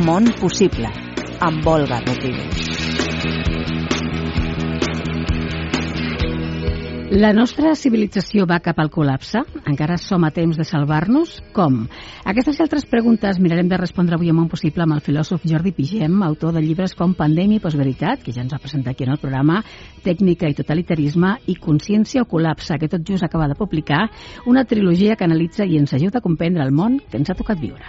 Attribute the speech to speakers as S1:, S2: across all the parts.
S1: món possible, amb Olga Rodríguez.
S2: La nostra civilització va cap al col·lapse? Encara som a temps de salvar-nos? Com? Aquestes i altres preguntes mirarem de respondre avui a Món Possible amb el filòsof Jordi Pigem, autor de llibres com Pandèmia i Postveritat, que ja ens va presentar aquí en el programa, Tècnica i totalitarisme, i Consciència o col·lapse, que tot just acaba de publicar, una trilogia que analitza i ens ajuda a comprendre el món que ens ha tocat viure.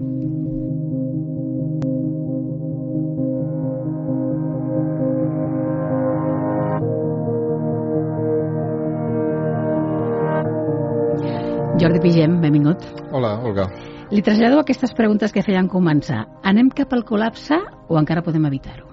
S2: Jordi Pigem, benvingut.
S3: Hola, Olga.
S2: Li trasllado aquestes preguntes que feien començar. Anem cap al col·lapse o encara podem evitar-ho?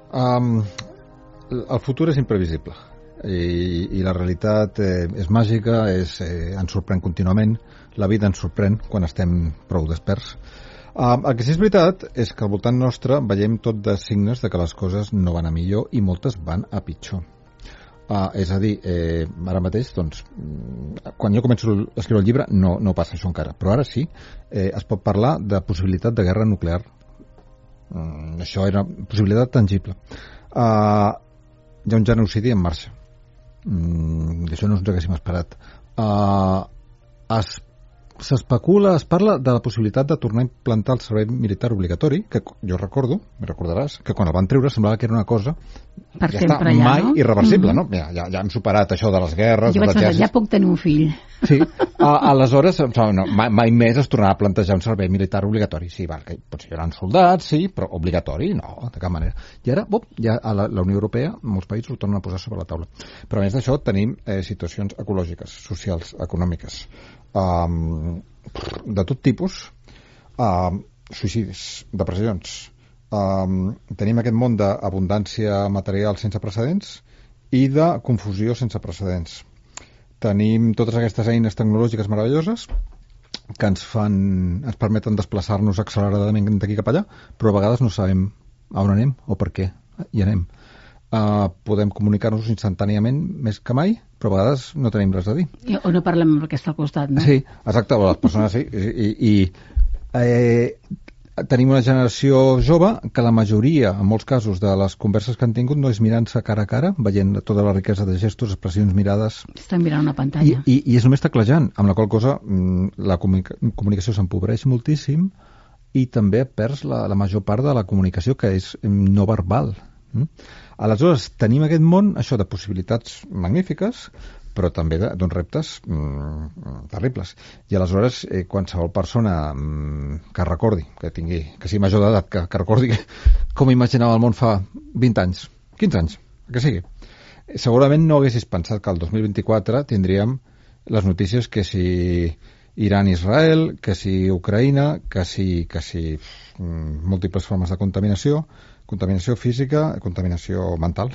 S3: El futur és imprevisible i la realitat és màgica, ens sorprèn contínuament, la vida ens sorprèn quan estem prou desperts. El que sí és veritat és que al voltant nostre veiem tot de signes de que les coses no van a millor i moltes van a pitjor. És a dir, ara mateix, doncs, quan jo començo a escriure el llibre no passa això encara, però ara sí, es pot parlar de possibilitat de guerra nuclear. Això era una possibilitat tangible. Hi ha un genocidi en marxa. Això no ens ho haguéssim esperat. S'especula, es parla de la possibilitat de tornar a implantar el servei militar obligatori, que jo recordaràs, que quan el van treure semblava que era una cosa
S2: per ja sempre està
S3: mai irreversible, no? Ja hem superat això de les guerres,
S2: jo vaig pensar, ja puc tenir un fill.
S3: Sí, aleshores mai més es tornarà a plantejar un servei militar obligatori. Sí, que potser hi haurà soldats, sí, però obligatori no, de cap manera. I ara, ja a la Unió Europea, molts països ho tornen a posar sobre la taula. Però a més d'això tenim situacions ecològiques, socials, econòmiques, de tot tipus, suïcidis, depressions. Tenim aquest món d'abundància material sense precedents i de confusió sense precedents. Tenim totes aquestes eines tecnològiques meravelloses que ens permeten desplaçar-nos acceleradament d'aquí cap allà, però a vegades no sabem on anem o per què hi anem. Podem comunicar-nos instantàniament més que mai, però a vegades no tenim res a dir.
S2: O no parlem amb el que està al costat, no?
S3: Sí, exacte, les persones sí. Tenim una generació jove que la majoria, en molts casos, de les converses que han tingut no és mirant-se cara a cara, veient tota la riquesa de gestos, expressions, mirades.
S2: Estan mirant una pantalla.
S3: I és només teclejant, amb la qual cosa la comunicació s'empobreix moltíssim i també perds la major part de la comunicació, que és no verbal. Aleshores, tenim aquest món, això, de possibilitats magnífiques, però també d'uns reptes terribles. I aleshores, qualsevol persona que recordi, que sigui major d'edat, que recordi com imaginava el món fa 20 anys, 15 anys, que sigui. Segurament no haguessis pensat que el 2024 tindríem les notícies que si Iran-Israel, que si Ucraïna, que si múltiples formes de contaminació física, contaminació mental,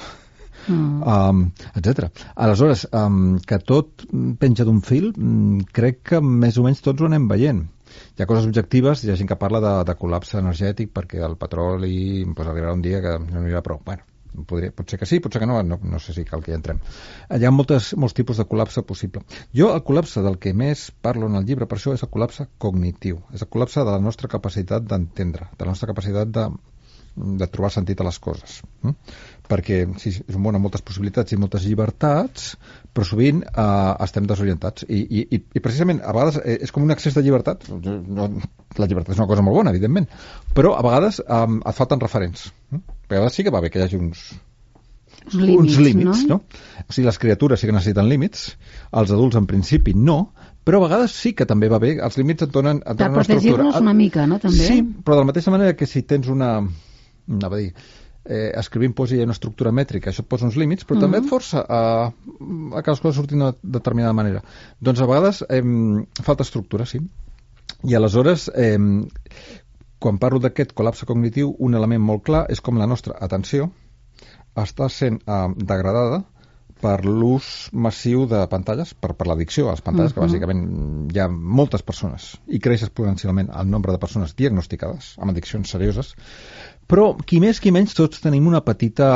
S3: etc. Aleshores, que tot penja d'un fil, crec que més o menys tots ho anem veient. Hi ha coses objectives, hi ha gent que parla de col·lapse energètic perquè el petroli arribarà un dia que no n'hi haurà prou. Bueno, potser que sí, potser que no sé si cal que hi entrem. Hi ha molts tipus de col·lapse possible. Jo el col·lapse del que més parlo en el llibre, per això, és el col·lapse cognitiu. És el col·lapse de la nostra capacitat d'entendre, de la nostra capacitat de trobar sentit a les coses. Perquè sí, és un món amb moltes possibilitats i moltes llibertats, però sovint estem desorientats. I precisament, a vegades, és com un excés de llibertat. La llibertat és una cosa molt bona, evidentment, però a vegades et falten referents. A vegades sí que va bé que hi hagi uns límits, no? O sigui, les criatures sí que necessiten límits, els adults en principi no, però a vegades sí que també va bé, els límits et donen una estructura.
S2: Per protegir-nos una mica, no? També.
S3: Sí, però de la mateixa manera que si tens escrivint poesia una estructura mètrica, això et posa uns límits, però també et força a que les coses surtin d'una determinada manera. Doncs a vegades falta estructura, sí. I aleshores, quan parlo d'aquest col·lapse cognitiu, un element molt clar és com la nostra atenció està sent degradada per l'ús massiu de pantalles, per l'addicció a les pantalles, que bàsicament hi ha moltes persones, i creix exponencialment el nombre de persones diagnosticades amb addiccions serioses, però qui més qui menys tots tenim una petita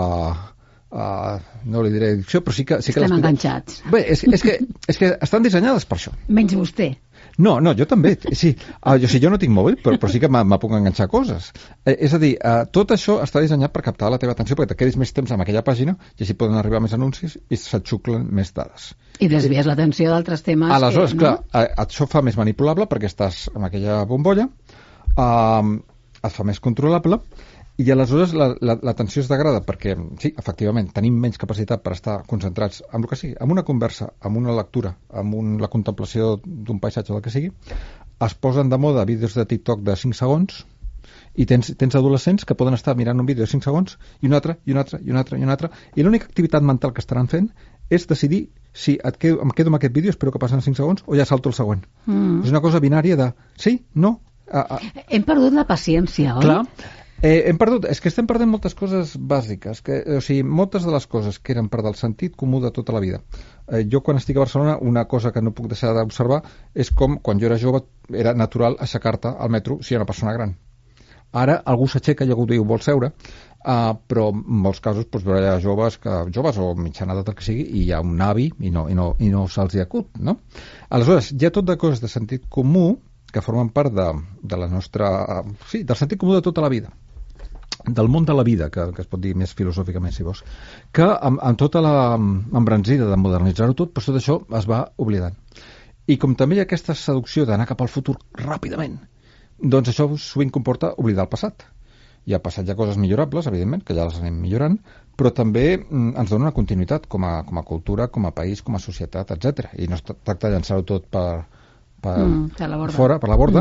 S3: no li diré addicció, però sí que
S2: estem enganxats.
S3: Bé, és que estan dissenyades per això.
S2: Menys vostè.
S3: No, jo també. Sí, jo no tinc mòbil, però sí que me puc enganxar coses. És a dir, tot això està dissenyat per captar la teva atenció, perquè te quedis més temps amb aquella pàgina i així poden arribar més anuncis i se't xuclen més dades.
S2: I desvies l'atenció d'altres temes.
S3: Aleshores, clar, això fa més manipulable perquè estàs en aquella bombolla, et fa més controlable, i aleshores l'atenció es degrada perquè, sí, efectivament, tenim menys capacitat per estar concentrats en el que sigui, en una conversa, en una lectura, en la contemplació d'un paisatge o el que sigui. Es posen de moda vídeos de TikTok de 5 segons i tens adolescents que poden estar mirant un vídeo de 5 segons i un altre, i un altre, i un altre, i un altre, i l'única activitat mental que estaran fent és decidir si em quedo amb aquest vídeo, espero que passen 5 segons, o ja salto el següent. És una cosa binària de sí, no.
S2: Hem perdut la paciència, oi?
S3: Clar. És que estem perdent moltes coses bàsiques, o sigui, moltes de les coses que eren per del sentit comú de tota la vida. Jo quan estic a Barcelona, una cosa que no puc deixar d'observar és com quan jo era jove era natural aixecar-te al metro si era una persona gran. Ara algú s'aixeca i algú diu vol seure, però en molts casos veurà joves o mitjana edat el que sigui, i hi ha un avi i no se'ls hi acut, no? Aleshores, hi ha tot de coses de sentit comú que formen part de la nostra... Sí, del sentit comú de tota la vida, del món de la vida, que es pot dir més filosòficament, si vols, que amb tota l'embranzida de modernitzar-ho tot, però tot això es va oblidant. I com també hi ha aquesta seducció d'anar cap al futur ràpidament, doncs això sovint comporta oblidar el passat. Hi ha passat ja coses millorables, evidentment, que ja les anem millorant, però també ens dona una continuïtat com a cultura, com a país, com a societat, etc. I no es tracta de llançar-ho tot per la borda,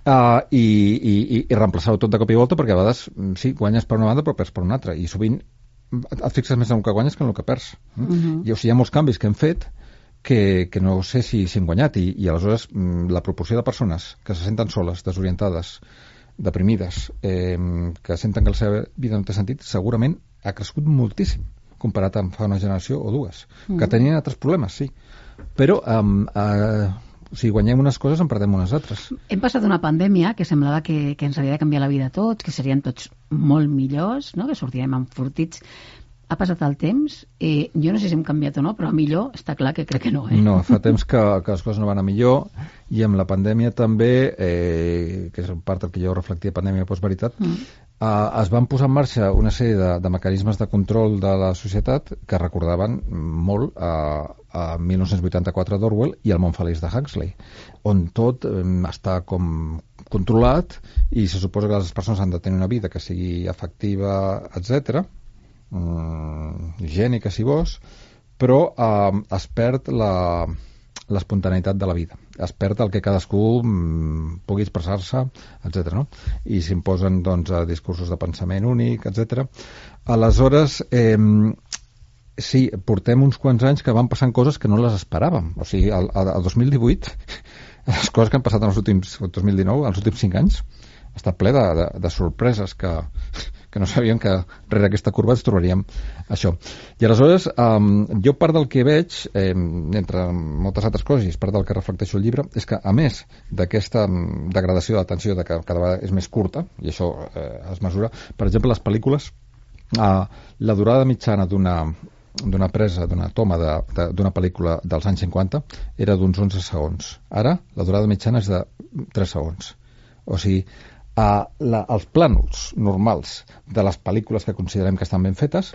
S3: i reemplaçar-ho tot de cop i volta, perquè a vegades sí, guanyes per una banda però perds per una altra, i sovint et fixes més en el que guanyes que en el que perds. I, o sigui, hi ha molts canvis que hem fet que no sé si han guanyat, i aleshores la proporció de persones que se senten soles, desorientades, deprimides, que senten que la seva vida no té sentit, segurament ha crescut moltíssim comparat amb fa una generació o dues, que tenien altres problemes, sí, però si guanyem unes coses en perdem unes altres.
S2: Hem passat una pandèmia que semblava que ens havia de canviar la vida a tots, que serien tots molt millors, no? Que sortirem enfortits. Ha passat el temps, jo no sé si hem canviat o no, però a millor està clar que crec que no.
S3: No, fa temps que les coses no van a millor, i amb la pandèmia també, que és part del que jo reflectia, pandèmia postveritat, es van posar en marxa una sèrie de mecanismes de control de la societat que recordaven molt a 1984 d'Orwell i el món feliç de Huxley, on tot està com controlat i se suposa que les persones han de tenir una vida que sigui afectiva, etc., higiènica si vols, però es perd l'espontaneïtat de la vida, es perd el que cadascú pugui expressar-se, etc., no? I s'imposen doncs discursos de pensament únic, etc. Aleshores sí, portem uns quants anys que van passant coses que no les esperàvem. O sigui, el 2018 les coses que han passat en els últims 2019, els últims 5 anys, ha estat ple de sorpreses que no sabíem que rere aquesta curva ens trobaríem això. I aleshores, jo part del que veig, entre moltes altres coses, i part del que reflecteixo el llibre, és que, a més d'aquesta degradació de l'atenció, de que cada vegada és més curta, i això es mesura, per exemple, les pel·lícules, la durada mitjana d'una presa, d'una toma d'una pel·lícula dels anys 50 era d'uns 11 segons. Ara, la durada mitjana és de 3 segons. O sigui, els plànols normals de les pel·lícules que considerem que estan ben fetes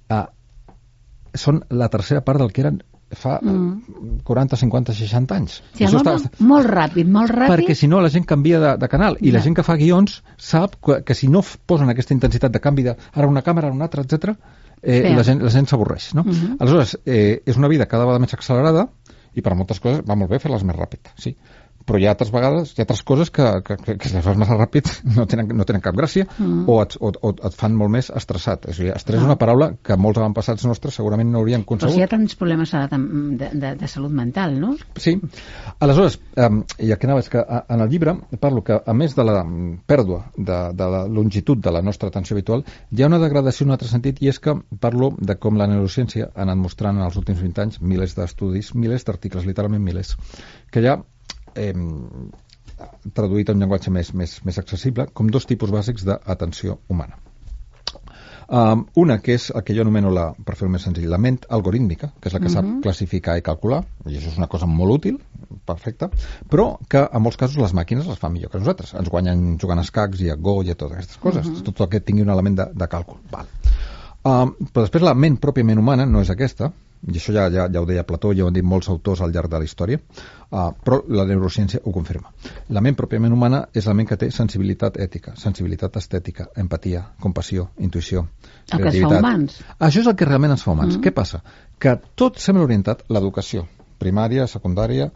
S3: són la tercera part del que eren fa 40, 50, 60 anys.
S2: Sí, molt ràpid.
S3: Perquè si no la gent canvia de canal, i la gent que fa guions sap que si no posen aquesta intensitat de canvi ara una càmera, una altra, etc., la gent s'avorreix, no? Aleshores, és una vida cada vegada més accelerada, i per moltes coses va molt bé fer-les més ràpid, sí. Però hi ha altres coses que si les fas més ràpid no tenen cap gràcia, o et fan molt més estressat. O sigui, estrès és una paraula que molts avantpassats nostres segurament no haurien concebut.
S2: Però si hi ha tants problemes de salut mental, no?
S3: Sí. Aleshores, i el que anava és que en el llibre parlo que, a més de la pèrdua de la longitud de la nostra atenció habitual, hi ha una degradació en un altre sentit, i és que parlo de com la neurociència ha anat mostrant en els últims 20 anys milers d'estudis, milers d'articles, literalment milers, que hi ha traduït a un llenguatge més accessible, com dos tipus bàsics d'atenció humana. Una, que és el que jo anomeno, per fer-ho més senzill, la ment algorítmica, que és la que sap classificar i calcular, i això és una cosa molt útil perfecte, però que en molts casos les màquines les fan millor que nosaltres. Ens guanyen jugant a escacs i a Go i a totes aquestes coses. Tot el que tingui un element de càlcul. Val. Però després la ment pròpiament humana no és aquesta, i això ja ho deia Plató, ja ho han dit molts autors al llarg de la història, però la neurociència ho confirma. La ment pròpiament humana és la ment que té sensibilitat ètica, sensibilitat estètica, empatia, compassió, intuïció, creativitat.
S2: El que ens fa humans.
S3: Això és el que realment ens fa humans. Què passa? Que tot sembla orientat a l'educació, primària, secundària,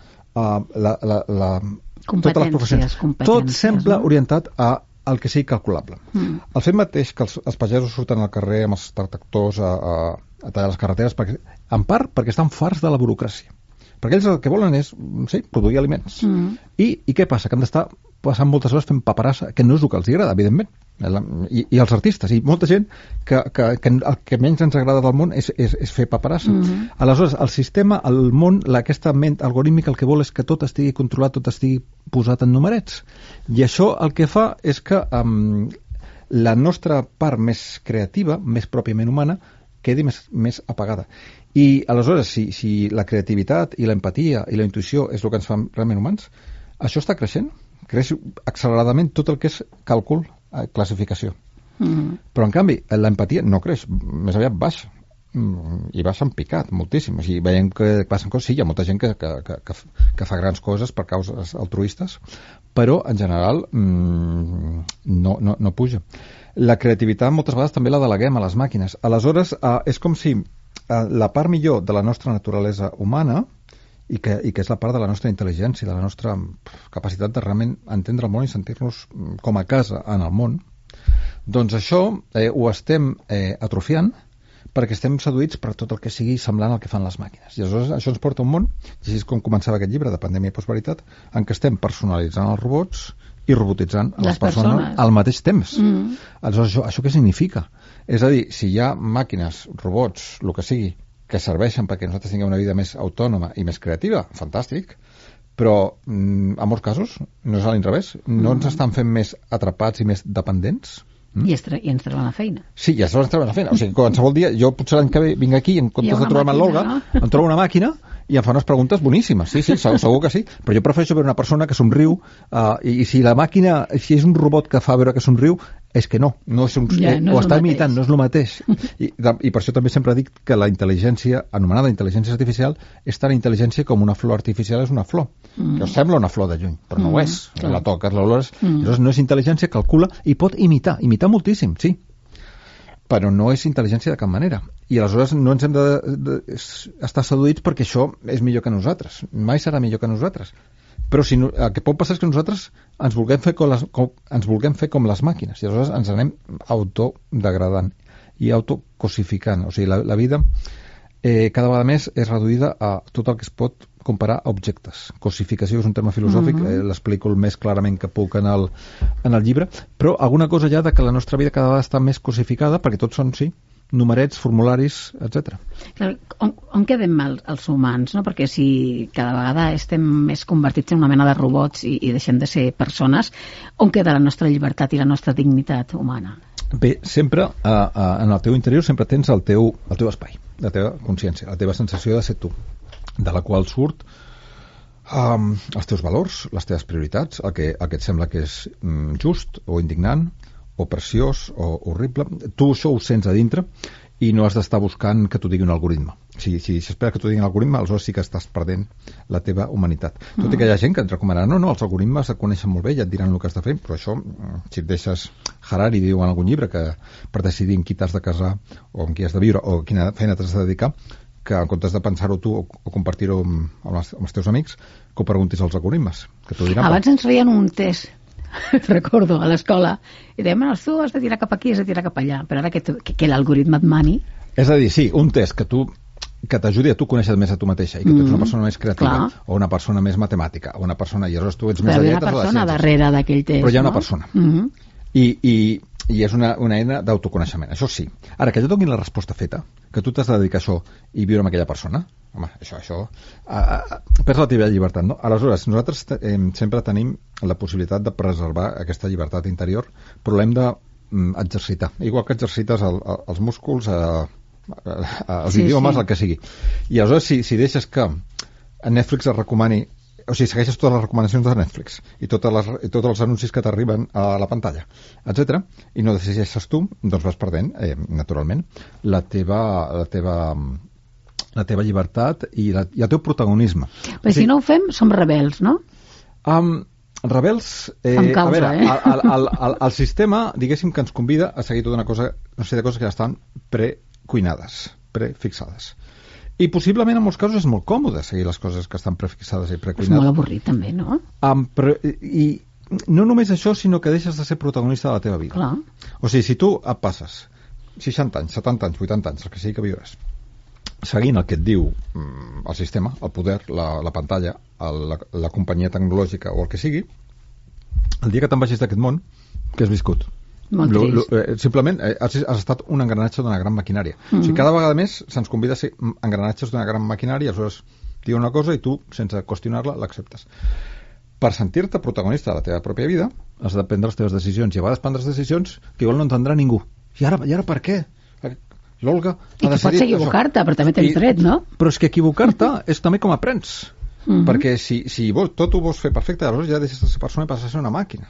S3: totes les professions. Tot sembla orientat al que sigui calculable. El fet mateix que els pagesos surten al carrer amb els tractors a tallar les carreteres, en part perquè estan farts de la burocràcia. Perquè ells el que volen és, produir aliments. I què passa? Que han d'estar passant moltes hores fent paperassa, que no és el que els agrada, evidentment. I els artistes, i molta gent que el que menys ens agrada del món és fer paperassa. Aleshores, el sistema, el món, aquesta ment algorítmica el que vol és que tot estigui controlat, tot estigui posat en numerets. I això el que fa és que la nostra part més creativa, més pròpiament humana, quedi més apagada. I aleshores, si la creativitat i l'empatia i la intuïció és el que ens fa realment humans, això està creixent. Creix acceleradament tot el que és càlcul, classificació. Però, en canvi, l'empatia no creix, més aviat baixa. I baixa en picat, moltíssim. Així veiem que passen coses, sí, hi ha molta gent que fa grans coses per causes altruistes, però, en general, no puja. La creativitat moltes vegades també la deleguem a les màquines. Aleshores, és com si la part millor de la nostra naturalesa humana, i que és la part de la nostra intel·ligència, de la nostra capacitat de realment entendre el món i sentir-nos com a casa en el món, doncs això ho estem atrofiant perquè estem seduïts per tot el que sigui semblant al que fan les màquines. I aleshores això ens porta a un món, i així és com començava aquest llibre de Pandèmia i Postveritat, en què estem personalitzant els robots i robotitzant les persones al mateix temps. Aleshores, això què significa? És a dir, si hi ha màquines, robots, el que sigui, que serveixen perquè nosaltres tinguem una vida més autònoma i més creativa, fantàstic, però en molts casos no és a l'inrevés. No ens estan fent més atrapats i més dependents.
S2: I ens treuen la feina.
S3: Sí, i ens treuen la feina. O sigui, qualsevol dia, jo potser l'any que ve vinc aquí i en comptes de trobar-me l'Olga, em trobo una màquina i em fa unes preguntes boníssimes. Sí, segur que sí. Però jo prefereixo veure una persona que somriu i si la màquina, si és un robot que fa veure que somriu, és que no és un, ho està imitant, no és el mateix. I per això també sempre dic que la intel·ligència, anomenada intel·ligència artificial, és tan intel·ligència com una flor artificial és una flor. Que us sembla una flor de lluny, però no ho és. La toques, l'olores, llavors no és intel·ligència, calcula i pot imitar moltíssim, sí. Però no és intel·ligència de cap manera. I aleshores no ens hem d'estar seduïts perquè això és millor que nosaltres. Mai serà millor que nosaltres. Però el que pot passar és que nosaltres ens vulguem fer com les màquines i aleshores ens anem autodegradant i autocosificant. O sigui, la vida cada vegada més és reduïda a tot el que es pot comparar a objectes. Cosificació és un terme filosòfic, l'explico el més clarament que puc en el llibre, però alguna cosa ja de que la nostra vida cada vegada està més cosificada perquè tots són, sí, numerets, formularis, etc.
S2: On quedem els humans? No? Perquè si cada vegada estem més convertits en una mena de robots i deixem de ser persones, on queda la nostra llibertat i la nostra dignitat humana?
S3: Bé, sempre en el teu interior sempre tens el teu espai, la teva consciència, la teva sensació de ser tu, de la qual surt els teus valors, les teves prioritats, el que et sembla que és just o indignant o preciós o horrible. Tu això ho sents a dintre i no has d'estar buscant que t'ho digui un algoritme. Si esperes que t'ho digui un algoritme, aleshores sí que estàs perdent la teva humanitat. Tot i que hi ha gent que et recomanarà no, els algoritmes et coneixen molt bé i et diran el que has de fer, però això, si et deixes Harari diu en algun llibre que per decidir en qui t'has de casar o en qui has de viure o quina feina t'has de dedicar, que en comptes de pensar-ho tu o compartir-ho amb els teus amics, que ho preguntis als algoritmes, que t'ho diran.
S2: Abans ens feien un test, recordo, a l'escola, i dèiem, tu has de tirar cap aquí, has de tirar cap allà, però ara que l'algoritme et mani...
S3: És a dir, sí, un test que t'ajudi a tu conèixer més a tu mateixa i que tu ets una persona més creativa, o una persona més matemàtica, o una persona, i aleshores tu ets més
S2: a lletres o a ciències. Però hi ha una persona darrere d'aquell test,
S3: però hi ha una persona. I és una eina d'autoconeixement, això sí. Ara, que jo doni la resposta feta, que tu t'has de dedicar a això i viure amb aquella persona, home, això perds la teva llibertat, no? Aleshores, nosaltres sempre tenim la possibilitat de preservar aquesta llibertat interior, però l'hem d'exercitar, igual que exercites els músculs, els idiomes, el que sigui. I aleshores, si deixes que Netflix et recomani o sigui, segueixes totes les recomanacions de Netflix i tots els anuncis que t'arriben a la pantalla, etc. I no decideixes tu, doncs vas perdent, naturalment, la teva llibertat i el teu protagonisme.
S2: Però si no ho fem, som rebels, no?
S3: Rebels,
S2: causa,
S3: a veure, el sistema, diguéssim, que ens convida a seguir tota una sèrie de coses que ja estan precuinades, prefixades. I possiblement en molts casos és molt còmode seguir les coses que estan prefixades i precuinades.
S2: És molt avorrit també, no?
S3: I no només això, sinó que deixes de ser protagonista de la teva vida.
S2: Clar.
S3: O sigui, si tu et passes 60 anys, 70 anys, 80 anys, el que sigui que viuràs, seguint el que et diu el sistema, el poder, la pantalla, la companyia tecnològica o el que sigui, el dia que te'n vagis d'aquest món, que has viscut?
S2: Molt trist.
S3: Simplement has estat un engranatge d'una gran maquinària. O sigui, cada vegada més se'ns convida a ser engranatges d'una gran maquinària, aleshores diu una cosa i tu, sense qüestionar-la, l'acceptes. Per sentir-te protagonista de la teva pròpia vida, has de prendre les teves decisions, i a vegades prendres decisions que igual no entendrà ningú. I ara per què? L'Olga
S2: I tu pots equivocar-te, però també tens dret, no?
S3: Però és que equivocar-te és també com aprens. Perquè si tot ho vols fer perfecte, aleshores ja deixes de ser persona i passes a ser una màquina.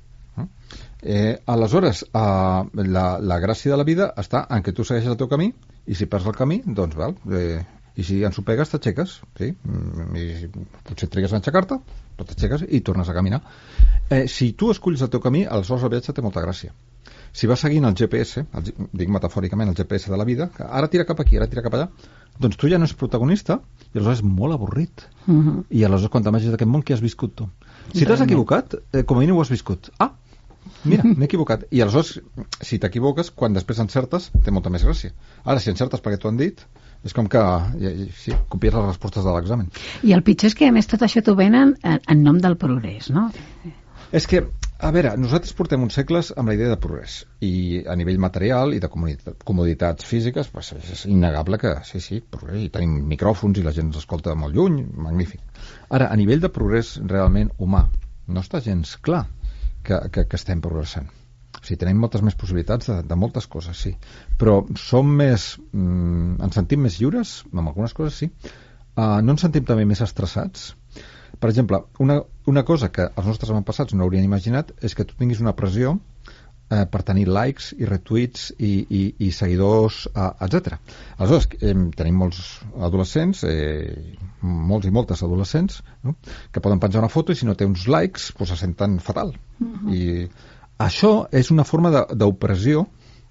S3: Aleshores, la gràcia de la vida està en que tu segueixes el teu camí, i si perds el camí, doncs val, i si ensopegues t'aixeques, sí? I potser trigues a aixecar-te, però t'aixeques i tornes a caminar. Si tu esculls el teu camí, aleshores el viatge té molta gràcia. Si vas seguint el GPS, dic metafòricament el GPS de la vida, que ara tira cap aquí, ara tira cap allà, doncs tu ja no ets protagonista i aleshores és molt avorrit. I aleshores quan te'n vagis d'aquest món, què has viscut tu? Si t'has equivocat, com a mínim ho has viscut. Mira, m'he equivocat. I aleshores, si t'equivoques, quan després encertes, té molta més gràcia. Ara, si encertes perquè t'ho han dit, és com que sí, copies les respostes de l'examen.
S2: I el pitjor és que, a més, tot això t'ho venen en nom del progrés, no?
S3: És que, a veure, nosaltres portem uns segles amb la idea de progrés, i a nivell material i de comoditats físiques, pues, és innegable que sí, progrés, i tenim micròfons i la gent ens escolta molt lluny, magnífic. Ara, a nivell de progrés realment humà, no està gens clar que estem progressant. O sigui, tenim moltes més possibilitats de moltes coses, sí, però ens sentim més lliures, amb algunes coses sí, no ens sentim també més estressats. Per exemple, una cosa que els nostres avantpassats no haurien imaginat és que tu tinguis una pressió per tenir likes i retweets i seguidors, etc. Aleshores, tenim molts adolescents, molts i moltes adolescents, no? Que poden penjar una foto i si no té uns likes doncs se senten fatal. I això és una forma d'opressió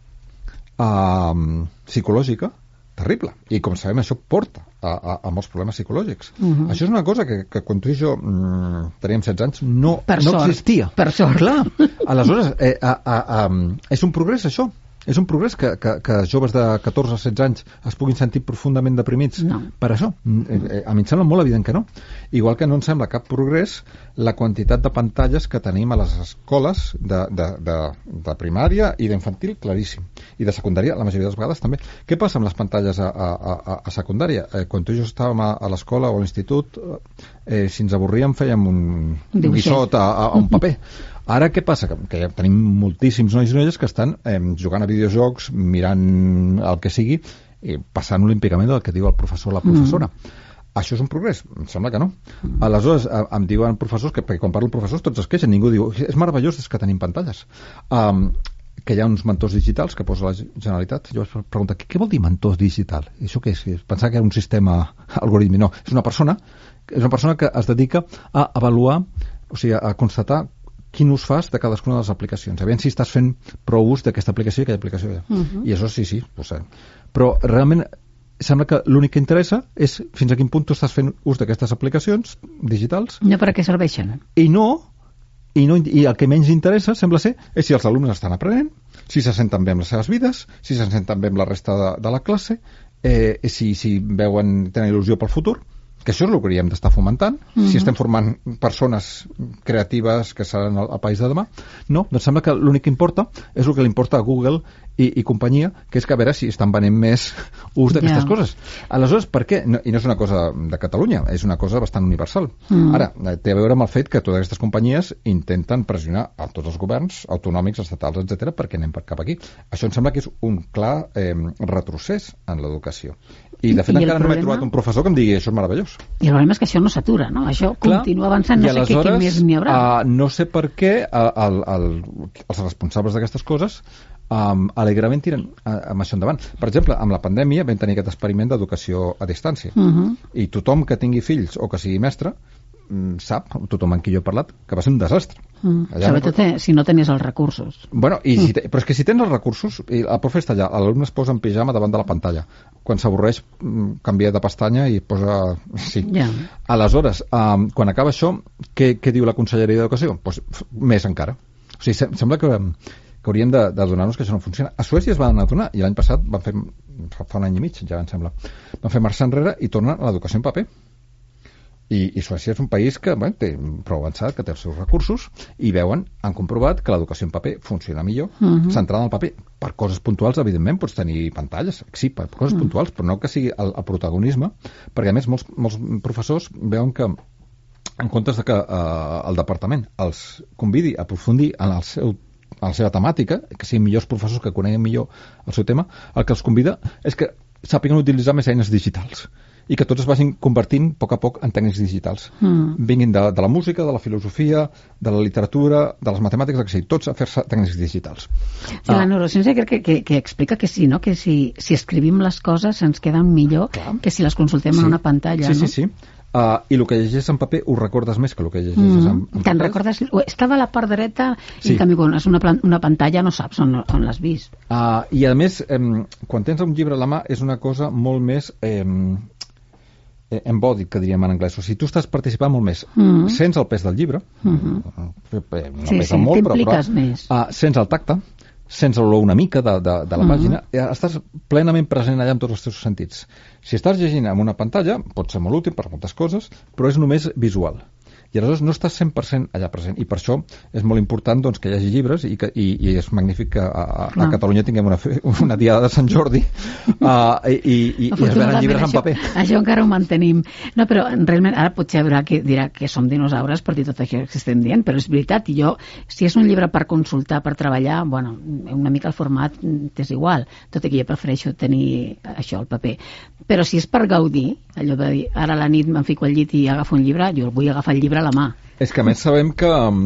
S3: psicològica terrible. I com sabem, això porta a molts problemes psicològics. Això és una cosa que quan tu i jo teníem 16 anys no existia.
S2: Per sort.
S3: Clar. Aleshores, és un progrés, això. És un progrés que joves de 14 a 16 anys es puguin sentir profundament deprimits per això. A mi em sembla molt evident que no. Igual que no em sembla cap progrés la quantitat de pantalles que tenim a les escoles de primària i d'infantil, claríssim. I de secundària, la majoria de les vegades també. Què passa amb les pantalles a secundària? Quan tu i jo estàvem a l'escola o a l'institut, si ens avorríem fèiem un guissot a un paper. Ara què passa? Que ja tenim moltíssims nois i noies que estan jugant a videojocs, mirant el que sigui, i passant olímpicament del que diu el professor o la professora. Això és un progrés? Em sembla que no. Aleshores, em diuen professors, perquè quan parlo amb professors tots es queixen, ningú diu, és meravellós des que tenim pantalles. Que hi ha uns mentors digitals que posa la Generalitat. Jo vaig preguntar, què vol dir mentor digital? I això què és? Pensava que era un sistema algoritmi. No, és una persona que es dedica a avaluar, o sigui, a constatar quin ús fas de cadascuna de les aplicacions. Aviam si estàs fent prou ús d'aquesta aplicació i aquella aplicació. I això sí, pues, però realment sembla que l'únic que interessa és fins a quin punt tu estàs fent ús d'aquestes aplicacions digitals.
S2: No per a què serveixen.
S3: I el que menys interessa, sembla ser, és si els alumnes estan aprenent, si se senten bé amb les seves vides, si se senten bé amb la resta de la classe, si tenen il·lusió pel futur, que això és el que hauríem d'estar fomentant, si estem formant persones creatives que seran el país de demà. No, doncs sembla que l'únic que importa és el que li importa a Google i companyia, que és que a veure si estan venent més ús d'aquestes coses. Aleshores, per què? I no és una cosa de Catalunya, és una cosa bastant universal. Ara, té a veure amb el fet que totes aquestes companyies intenten pressionar a tots els governs autonòmics, estatals, etc., perquè anem cap aquí. Això em sembla que és un clar retrocés en l'educació. I de fet encara no m'he trobat un professor que em digui això és meravellós. recursos.
S2: I el problema és que això no s'atura, no? Això continua avançant, no sé què més n'hi haurà.
S3: No sé per què els responsables d'aquestes coses alegrament tiren amb això endavant. Per exemple, amb la pandèmia vam tenir aquest experiment d'educació a distància. I tothom que tingui fills o que sigui mestre sap, tothom amb qui jo he parlat, que va ser un desastre.
S2: Sobretot si no tenies els recursos.
S3: Bueno, però és que si tens els recursos, el profe està allà, l'alumne es posa en pijama davant de la pantalla. Quan s'avorreix, canvia de pestanya i posa... Sí. Aleshores, quan acaba això, què diu la Conselleria d'Educació? Pues, més encara. O sigui, sembla que hauríem d'adonar-nos que això no funciona. A Suècia es van adonar, i l'any passat van fer, fa un any i mig, ja em sembla, van fer marxa enrere i tornen a l'educació en paper. I Suècia és un país que té prou avançat, que té els seus recursos, i han comprovat que l'educació en paper funciona millor, centrada en el paper. Per coses puntuals, evidentment, pots tenir pantalles, sí, per coses puntuals, però no que sigui el protagonisme, perquè a més molts professors veuen que en comptes de que el departament els convidi a aprofundir en la seva temàtica, que siguin millors professors que coneguen millor el seu tema, el que els convida és que sàpiguen utilitzar més eines digitals i que tots es vagin convertint a poc en tècnics digitals. Vinguin de la música, de la filosofia, de la literatura, de les matemàtiques, que sigui, tots a fer-se tècnics digitals.
S2: La neurociència crec que explica que sí, no? Que si escrivim les coses ens queden millor que si les consultem en una pantalla.
S3: Sí. I el que llegeixes en paper ho recordes més que el que llegeixes en paper.
S2: Te'n recordes? Estava a la part dreta i en canvi quan és una pantalla no saps on l'has vist.
S3: I a més, quan tens un llibre a la mà és una cosa molt més embodied, que diríem en anglès. O sigui, tu estàs participant molt més. Sents el pes del llibre, no pesa molt, però sents el tacte, sents l'olor una mica de la pàgina, estàs plenament present allà amb tots els teus sentits. Si estàs llegint amb una pantalla, pot ser molt útil per moltes coses, però és només visual. I aleshores no estàs 100% allà present. I per això és molt important doncs, que hi hagi llibres i és magnífic que a Catalunya tinguem una diada de Sant Jordi i es venen llibres en paper.
S2: Això encara ho mantenim. No, però realment ara potser dirà que som dinosaures per dir tot això que estem dient, però és veritat. I jo, si és un llibre per consultar, per treballar, bueno, una mica el format és igual, tot i que jo prefereixo tenir això, el paper. Però si és per gaudir, allò de dir, ara a la nit me'n fico al llit i agafo un llibre, jo vull agafar el llibre a la mà.
S3: És que a més sabem que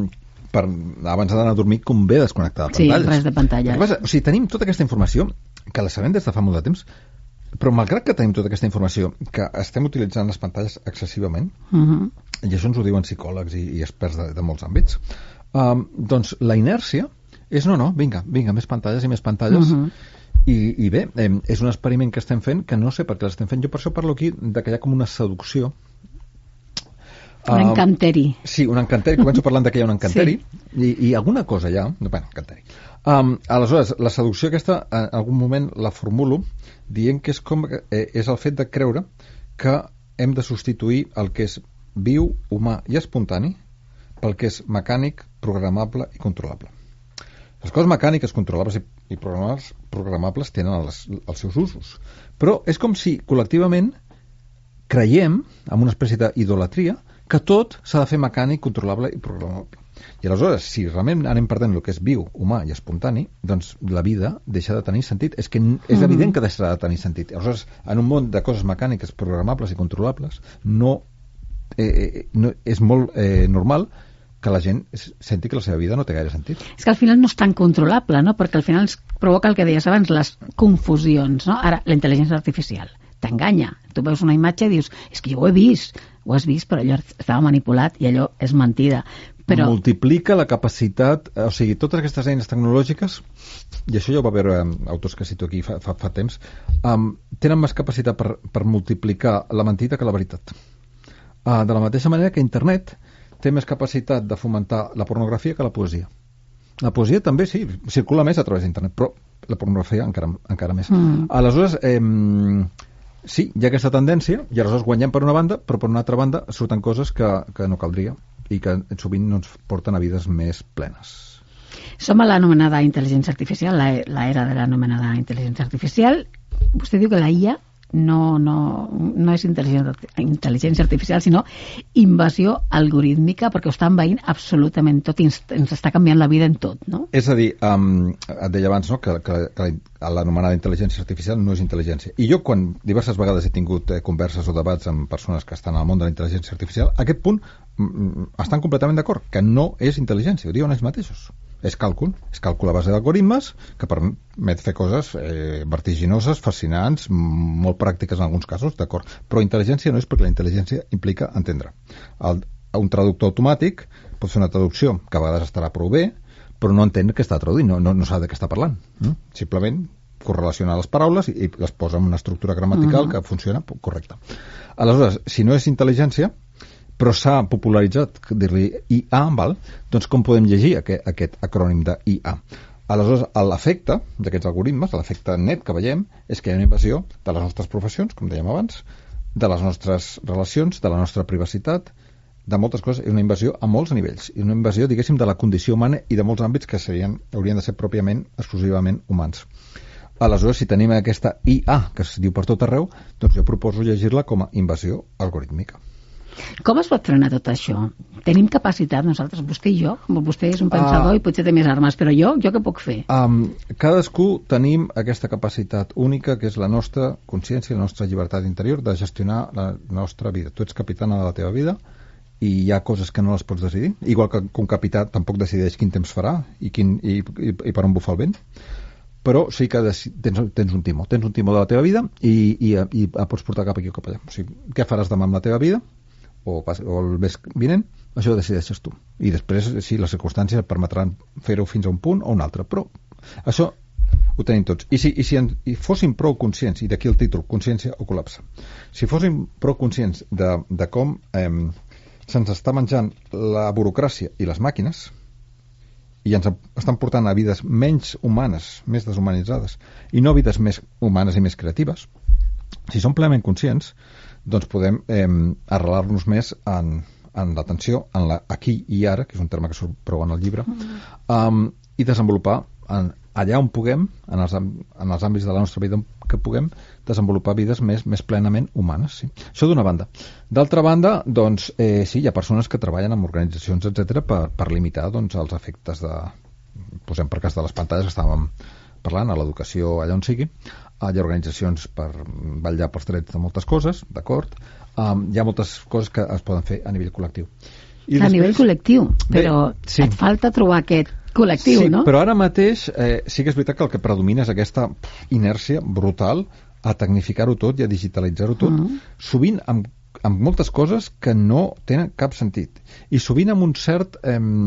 S3: abans d'anar a dormir convé desconnectar de pantalles.
S2: Sí, res de pantalles.
S3: O sigui, tenim tota aquesta informació que la sabem des de fa molt de temps, però malgrat que tenim tota aquesta informació que estem utilitzant les pantalles excessivament, i això ens ho diuen psicòlegs i experts de molts àmbits, doncs la inèrcia és vinga, més pantalles i més pantalles. I bé, és un experiment que estem fent que no sé per què l'estem fent. Jo per això parlo aquí de que hi ha com una seducció.
S2: Un encanteri.
S3: Sí, un encanteri. Començo parlant que hi ha un encanteri i alguna cosa hi ha. Bueno, encanteri. Aleshores, la seducció aquesta en algun moment la formulo dient que és el fet de creure que hem de substituir el que és viu, humà i espontani pel que és mecànic, programable i controlable. Les coses mecàniques, controlables i programables tenen els seus usos. Però és com si col·lectivament creiem, amb una espècie d'idolatria, que tot s'ha de fer mecànic, controlable i programable. I aleshores, si realment anem perdent el que és viu, humà i espontani, doncs la vida deixa de tenir sentit. És que és evident que deixarà de tenir sentit. Aleshores, en un món de coses mecàniques, programables i controlables, no és molt normal que la gent senti que la seva vida no té gaire sentit.
S2: És que al final no és tan controlable, no? Perquè al final ens provoca el que deies abans, les confusions, no? Ara, la intel·ligència artificial t'enganya. Tu veus una imatge i dius, és que jo ho has vist, però allò estava manipulat i allò és mentida. Però
S3: multiplica la capacitat, o sigui, totes aquestes eines tecnològiques, i això ja ho va veure autors que cito aquí fa temps, tenen més capacitat per multiplicar la mentida que la veritat. De la mateixa manera que internet té més capacitat de fomentar la pornografia que la poesia. La poesia també, sí, circula més a través d'internet, però la pornografia encara més. Aleshores, sí, hi ha aquesta tendència, i aleshores guanyem per una banda, però per una altra banda surten coses que no caldria i que sovint no ens porten a vides més plenes.
S2: Som a l'anomenada intel·ligència artificial, l'era de l'anomenada intel·ligència artificial. Vostè diu que la IA no és intel·ligència artificial, sinó invasió algorítmica, perquè ho està envaint absolutament tot i ens està canviant la vida en tot, no?
S3: És a dir, et deia abans, no?, que l'anomenada intel·ligència artificial no és intel·ligència. I jo, quan diverses vegades he tingut converses o debats amb persones que estan al món de la intel·ligència artificial, a aquest punt estan completament d'acord, que no és intel·ligència, ho diuen ells mateixos. És càlcul a base d'algoritmes que permet fer coses vertiginoses, fascinants, molt pràctiques en alguns casos, d'acord. Però intel·ligència no és, perquè la intel·ligència implica entendre. Un traductor automàtic pot fer una traducció que a vegades estarà prou bé, però no entén què està traduint, no sap de què està parlant. Simplement correlaciona les paraules i les posa en una estructura gramatical que funciona correcta. Aleshores, si no és intel·ligència, però s'ha popularitzat dir-li IA, val? Doncs com podem llegir aquest acrònim de IA? Aleshores, l'efecte d'aquests algoritmes, l'efecte net que veiem, és que hi ha una invasió de les nostres professions, com dèiem abans, de les nostres relacions, de la nostra privacitat, de moltes coses. És una invasió a molts nivells, i una invasió, diguéssim, de la condició humana i de molts àmbits que haurien de ser pròpiament, exclusivament humans. Aleshores, si tenim aquesta IA, que es diu per tot arreu, doncs jo proposo llegir-la com a invasió algorítmica.
S2: Com es pot frenar tot això? Tenim capacitat nosaltres, vostè i jo? Vostè és un pensador i potser té més armes, però jo què puc fer?
S3: Cadascú tenim aquesta capacitat única, que és la nostra consciència, la nostra llibertat interior de gestionar la nostra vida. Tu ets capitana de la teva vida i hi ha coses que no les pots decidir, igual que un capità tampoc decideix quin temps farà i per on bufa el vent, però sí que tens un timó de la teva vida i pots portar cap aquí o cap allà. O sigui, què faràs demà amb la teva vida o el mes vinent, això ho decideixes tu. I després, sí, les circumstàncies et permetran fer-ho fins a un punt o un altre, però això ho tenim tots. I si fóssim prou conscients, i d'aquí el títol, Consciència o col·lapse, si fóssim prou conscients de com se'ns està menjant la burocràcia i les màquines, i ens estan portant a vides menys humanes, més deshumanitzades, i no vides més humanes i més creatives, si som plenament conscients, doncs podem arrelar-nos més en l'atenció, en l'aquí i ara, que és un terme que surt prou en el llibre, i desenvolupar allà on puguem, en els àmbits de la nostra vida que puguem, desenvolupar vides més plenament humanes. Sí. Això d'una banda. D'altra banda, doncs, sí, hi ha persones que treballen en organitzacions, etc., per limitar doncs, els efectes posem per cas de les pantalles que estàvem parlant, a l'educació, allà on sigui. Hi ha organitzacions per vetllar pels drets de moltes coses, d'acord. Hi ha moltes coses que es poden fer a nivell col·lectiu.
S2: A nivell col·lectiu, però et falta trobar aquest col·lectiu, no?
S3: Sí, però ara mateix sí que és veritat que el que predomina és aquesta inèrcia brutal a tecnificar-ho tot i a digitalitzar-ho tot, sovint amb moltes coses que no tenen cap sentit. I sovint amb un cert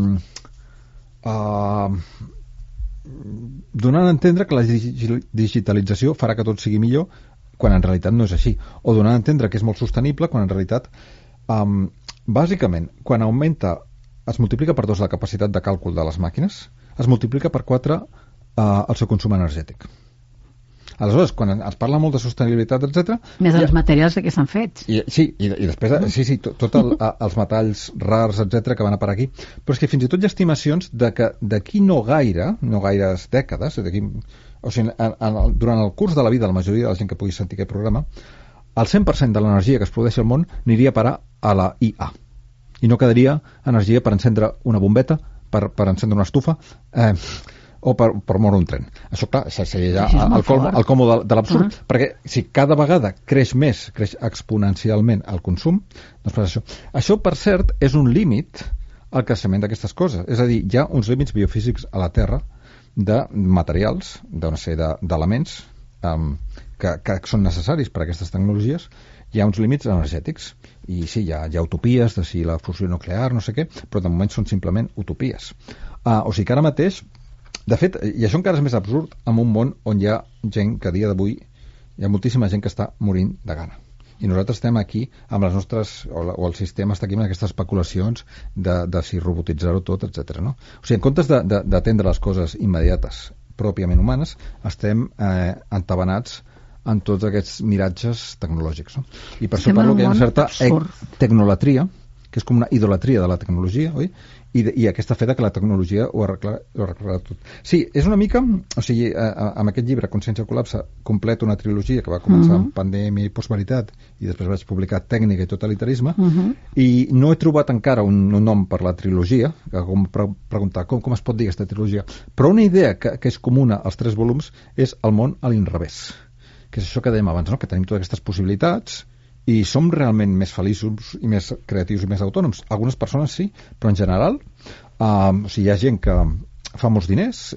S3: donant a entendre que la digitalització farà que tot sigui millor, quan en realitat no és així, o donant a entendre que és molt sostenible, quan en realitat bàsicament, quan es multiplica per 2 la capacitat de càlcul de les màquines, es multiplica per 4 el seu consum energètic. Aleshores, quan es parla molt de sostenibilitat, etc.
S2: Més els materials de què s'han fet.
S3: I després, tots els metalls rars, etc., que van a parar aquí. Però és que fins i tot hi ha estimacions de que d'aquí no gaires dècades, o sigui, durant el curs de la vida, la majoria de la gent que pugui sentir aquest programa, el 100% de l'energia que es produeix al món aniria a parar a la IA. I no quedaria energia per encendre una bombeta, per encendre una estufa, o per moure un tren. Això, clar, seria ja el colmo de l'absurd, perquè si cada vegada creix exponencialment el consum, doncs per això. Això, per cert, és un límit al creixement d'aquestes coses. És a dir, hi ha uns límits biofísics a la Terra de materials, d'una sèrie d'elements que són necessaris per a aquestes tecnologies. Hi ha uns límits energètics. I sí, hi ha utopies de si la fusió nuclear, no sé què, però de moment són simplement utopies. O sigui que ara mateix, de fet, i això encara és més absurd, en un món on hi ha gent que a dia d'avui hi ha moltíssima gent que està morint de gana. I nosaltres estem aquí amb les nostres, o el sistema està aquí amb aquestes especulacions de si robotitzar-ho tot, etc. No? O sigui, en comptes d'atendre les coses immediates pròpiament humanes, estem entabanats en tots aquests miratges tecnològics. No? I per això parlo que hi ha una certa tecnolatria, que és com una idolatria de la tecnologia, oi? i aquesta fe que la tecnologia ho arreglarà tot. Sí, és una mica, o sigui, amb aquest llibre, Consciència del col·lapse, completo una trilogia que va començar amb Pandèmia i Postveritat, i després vaig publicar Tècnica i Totalitarisme, i no he trobat encara un nom per la trilogia, que com preguntar com es pot dir aquesta trilogia, però una idea que és comuna als 3 volums és el món a l'inrevés, que és això que dèiem abans, no? Que tenim totes aquestes possibilitats i som realment més feliços i més creatius i més autònoms. Algunes persones sí, però en general o sigui, hi ha gent que fa molts diners,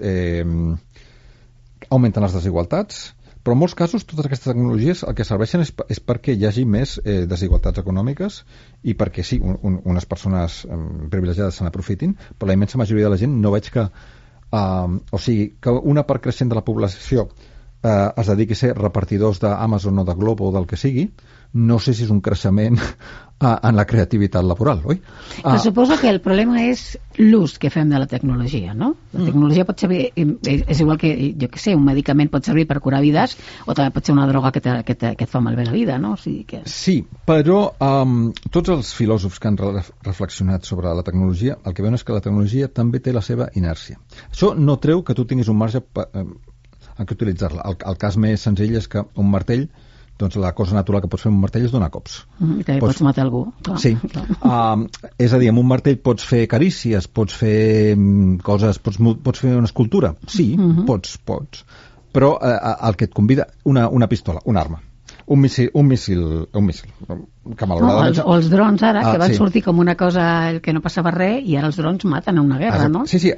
S3: augmenten les desigualtats, però en molts casos totes aquestes tecnologies el que serveixen és perquè hi hagi més desigualtats econòmiques i perquè sí, unes persones privilegiades se n'aprofitin, però la immensa majoria de la gent no veig que o sigui, que una part creixent de la població es dediqui a ser repartidors d'Amazon o de Globo o del que sigui, no sé si és un creixement en la creativitat laboral, oi?
S2: Però suposo que el problema és l'ús que fem de la tecnologia, no? La tecnologia pot servir, és igual que, jo què sé, un medicament pot servir per curar vides o també pot ser una droga que et fa malbé la vida, no? O sigui que...
S3: Sí, però tots els filòsofs que han reflexionat sobre la tecnologia, el que veuen és que la tecnologia també té la seva inèrcia. Això no treu que tu tinguis un marge en què utilitzar-la. El cas més senzill és que un martell, doncs la cosa natural que pots fer amb un martell és donar cops.
S2: I també pots matar algú. Clar.
S3: Sí. És a dir, amb un martell pots fer carícies, pots fer coses, pots fer una escultura. Sí, pots. Però el que et convida, una pistola, una arma, un missil, que malauradament...
S2: O els drons ara, que van sortir com una cosa que no passava res, i ara els drons maten en una guerra, no?
S3: Sí,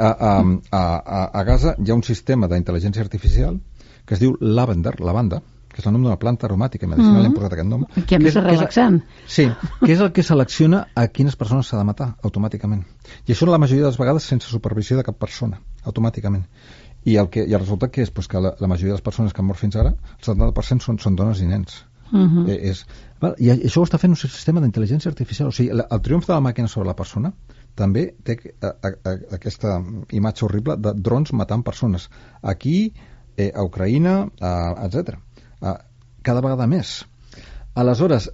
S3: a Gaza hi ha un sistema d'intel·ligència artificial que es diu lavanda, que és el nom d'una planta aromàtica i medicinal, hem posat aquest nom.
S2: Que a més és relaxant.
S3: Sí, que és el que selecciona a quines persones s'ha de matar automàticament. I això la majoria de les vegades sense supervisió de cap persona, automàticament. I el resultat que és? Pues que la majoria de les persones que han mort fins ara, el 70% són dones i nens. I això ho està fent un sistema d'intel·ligència artificial. O sigui, el triomf de la màquina sobre la persona també té aquesta imatge horrible de drons matant persones. Aquí, a Ucraïna, etc. Cada vegada més. Aleshores,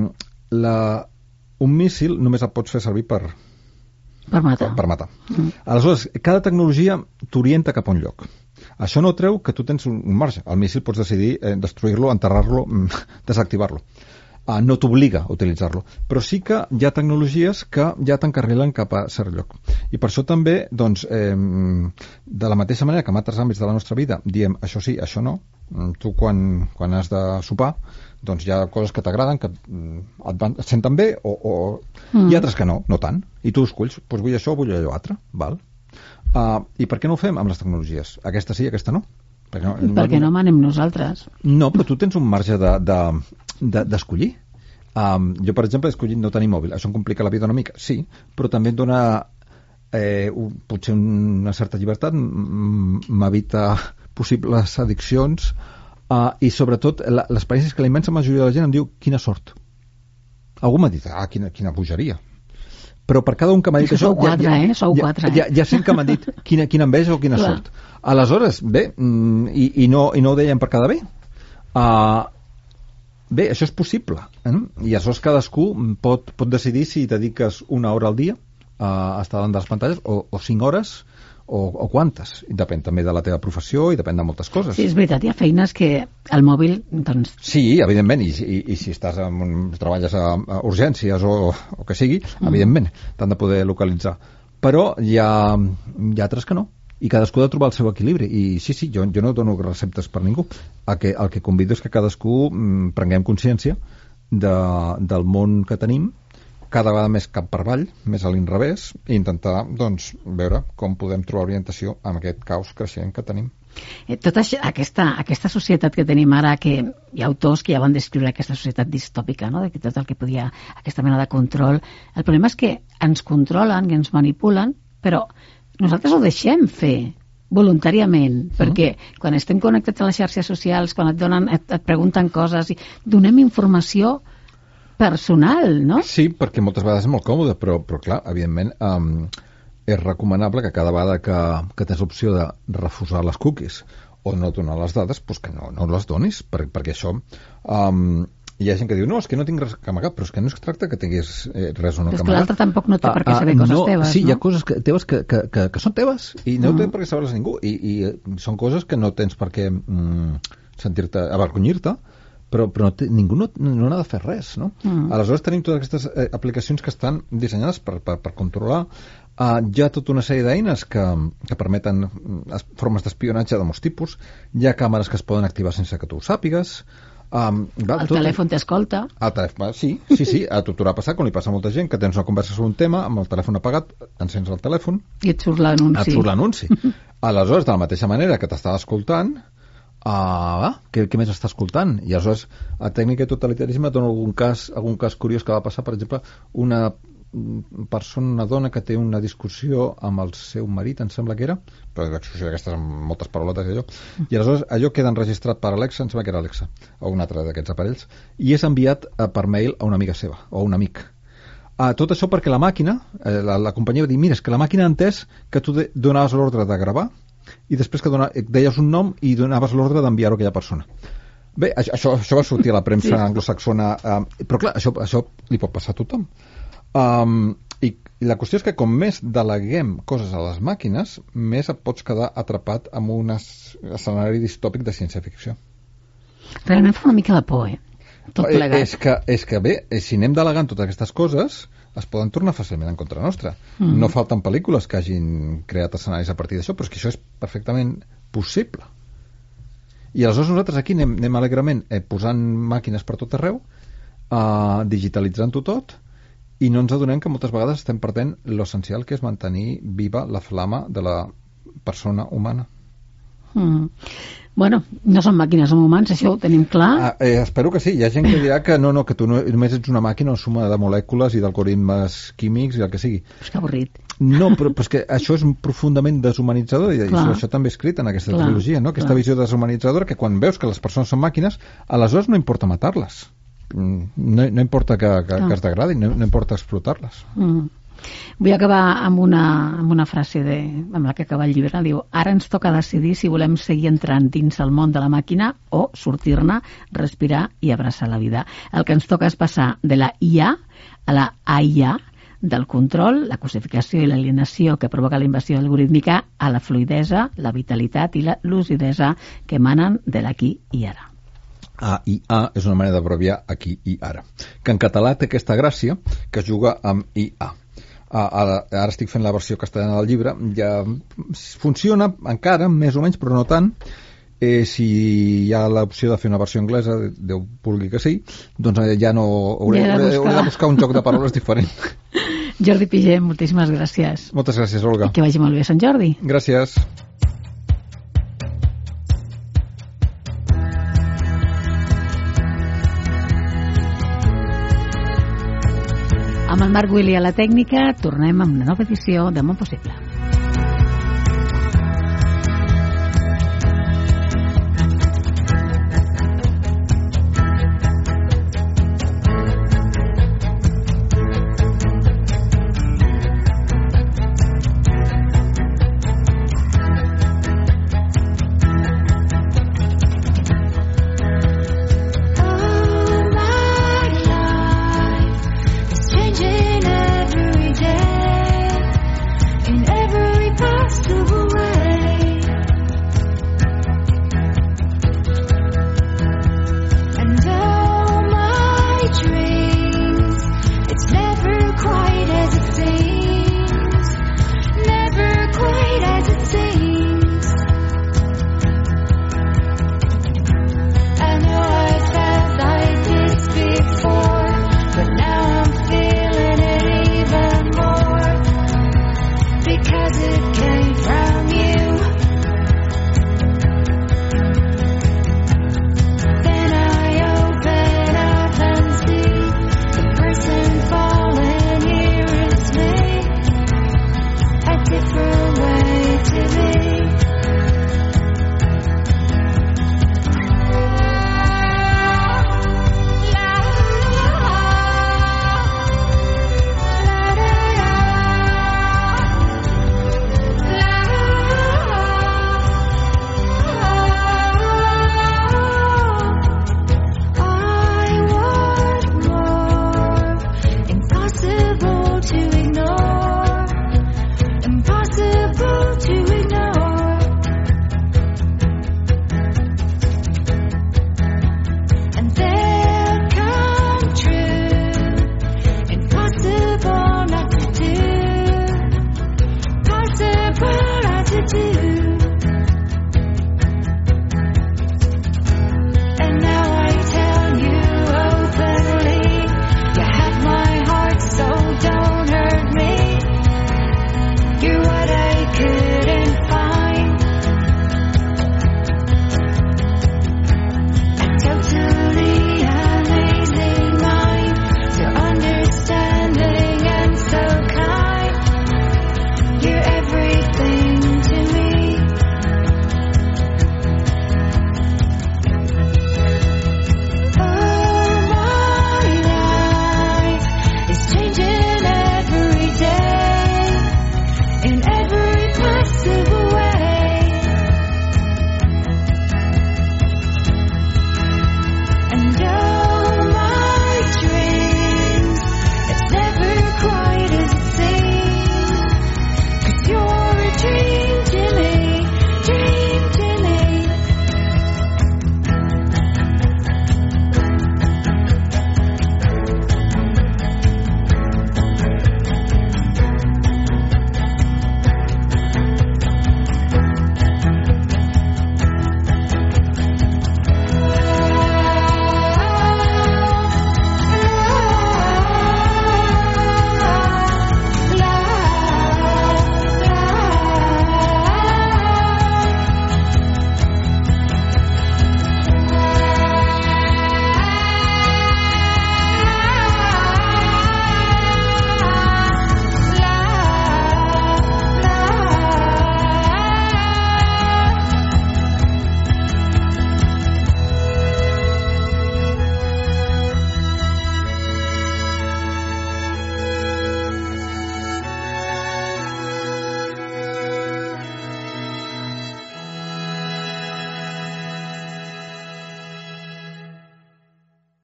S3: un míssil només el pots fer servir per matar. Aleshores, cada tecnologia t'orienta cap a un lloc. Això no treu que tu tens un marge. El míssil pots decidir destruir-lo, enterrar-lo, desactivar-lo. No t'obliga a utilitzar-lo. Però sí que hi ha tecnologies que ja t'encarrilen cap a cert lloc. I per això també, doncs, de la mateixa manera que en altres àmbits de la nostra vida diem això sí, això no, tu quan has de sopar, doncs hi ha coses que t'agraden, que et senten bé, i altres que no tant. I tu esculls, doncs vull això, vull allò altre, val? I per què no ho fem amb les tecnologies? Aquesta sí, aquesta no.
S2: Perquè no manem nosaltres.
S3: No, però tu tens un marge d'escollir. Jo, per exemple, he escollit no tenir mòbil. Això em complica la vida una mica, sí, però també et dona potser una certa llibertat, m'evita possibles addiccions i sobretot l'experiència és que la immensa majoria de la gent em diu quina sort. Algú m'ha dit, quina bogeria. Però per cada un que m'ha dit això...
S2: Sou quatre.
S3: Ja sent que m'han dit quina enveja o quina sort. Aleshores, bé, i no ho deien per cada bé. Bé, això és possible. I aleshores cadascú pot decidir si dediques una hora al dia a estar davant de les pantalles o 5 hores o quantes. I depèn també de la teva professió i depèn de moltes coses.
S2: Sí, és veritat, hi ha feines que el mòbil... Doncs...
S3: Sí, evidentment, i si treballes a urgències o que sigui, evidentment, t'han de poder localitzar. Però hi ha altres que no, i cadascú ha de trobar el seu equilibri. I sí, jo no dono receptes per ningú. El que convido és que cadascú prenguem consciència del món que tenim, cada vegada més cap per avall, més a l'inrevés, i intentar, doncs, veure com podem trobar orientació amb aquest caos creixent que tenim.
S2: Tota aquesta societat que tenim ara, que hi ha autors que ja van descriure aquesta societat distòpica, no? De que tot el que podia, aquesta mena de control, el problema és que ens controlen, que ens manipulen, però nosaltres ho deixem fer voluntàriament, perquè quan estem connectats a les xarxes socials, quan et pregunten coses, donem informació personal, no?
S3: Sí, perquè moltes vegades és molt còmode, però clar, evidentment és recomanable que cada vegada que tens l'opció de refusar les cookies o no donar les dades, doncs que no les donis, perquè això hi ha gent que diu, no, és que no tinc res que amagar, però és que no es tracta que tinguis res o no que amagar.
S2: És que l'altre tampoc no té per què saber coses teves,
S3: sí,
S2: no?
S3: Hi ha coses teves que són teves i no té per què saber-les ningú i són coses que no tens per què sentir-te, avergonyir-te, però ningú no n'ha de fer res, no? Aleshores tenim totes aquestes aplicacions que estan dissenyades per controlar. Hi ha tota una sèrie d'eines que permeten formes d'espionatge de molts tipus, hi ha càmeres que es poden activar sense que tu ho sàpigues.
S2: El telèfon t'escolta.
S3: El telèfon, sí, a tu t'haurà passat, com li passa a molta gent, que tens una conversa sobre un tema, amb el telèfon apagat, encens el telèfon
S2: i et surt l'anunci.
S3: Aleshores, de la mateixa manera que t'estava escoltant, què més està escoltant? I aleshores, a tècnica i totalitarisme dona algun cas curiós que va passar, per exemple, una dona que té una discussió amb el seu marit, em sembla que era, però una discussió d'aquestes amb moltes parauletes i allò, i aleshores allò queda enregistrat per Alexa, em sembla que era Alexa, o un altre d'aquests aparells, i és enviat per mail a una amiga seva, o a un amic. Tot això perquè la màquina, la companyia va dir, mira, és que la màquina ha entès que tu donaves l'ordre de gravar i després que deies un nom i donaves l'ordre d'enviar-ho a aquella persona. Bé, això va sortir a la premsa anglosaxona, però clar, això li pot passar a tothom. I la qüestió és que com més deleguem coses a les màquines, més et pots quedar atrapat en un escenari distòpic de ciència-ficció.
S2: Realment fa una mica de por, tot plegat.
S3: És que bé, si anem delegant totes aquestes coses, es poden tornar fàcilment en contra nostra. No falten pel·lícules que hagin creat escenaris a partir d'això, però és que això és perfectament possible. I aleshores nosaltres aquí anem alegrement posant màquines per tot arreu, digitalitzant-ho tot, i no ens adonem que moltes vegades estem perdent l'essencial, que és mantenir viva la flama de la persona humana.
S2: Bueno, no són màquines, som humans, això ho tenim clar.
S3: Espero que sí. Hi ha gent que dirà que que tu només ets una màquina, una suma de molècules i d'algoritmes químics i el que sigui.
S2: És que avorrit.
S3: No, però és que això és profundament deshumanitzador i això també escrit en aquesta trilogia, no? Aquesta visió deshumanitzadora que quan veus que les persones són màquines, aleshores no importa matar-les. No importa que es degradin, no importa explotar-les.
S2: Vull acabar amb una frase amb la que acaba el llibre. Diu, ara ens toca decidir si volem seguir entrant dins el món de la màquina o sortir-ne, respirar i abraçar la vida. El que ens toca és passar de la IA a la AIA, del control, la cosificació i l'alienació que provoca la invasió algorítmica, a la fluidesa, la vitalitat i la lucidesa que emanen de l'aquí i ara.
S3: AIA és una manera d'abreviar aquí i ara, que en català té aquesta gràcia que juga amb IA. Ara estic fent la versió castellana del llibre, ja funciona encara, més o menys, però no tant. Si hi ha l'opció de fer una versió anglesa, Déu vulgui que sí, doncs ja no hauré de buscar un joc de paraules diferent.
S2: Jordi Pigem, moltíssimes gràcies.
S3: Moltes gràcies, Olga.
S2: I que vagi molt bé Sant Jordi.
S3: Gràcies.
S2: Amb el Marc Willi a la tècnica, tornem amb una nova edició de Món Possible.
S4: falling here is made. to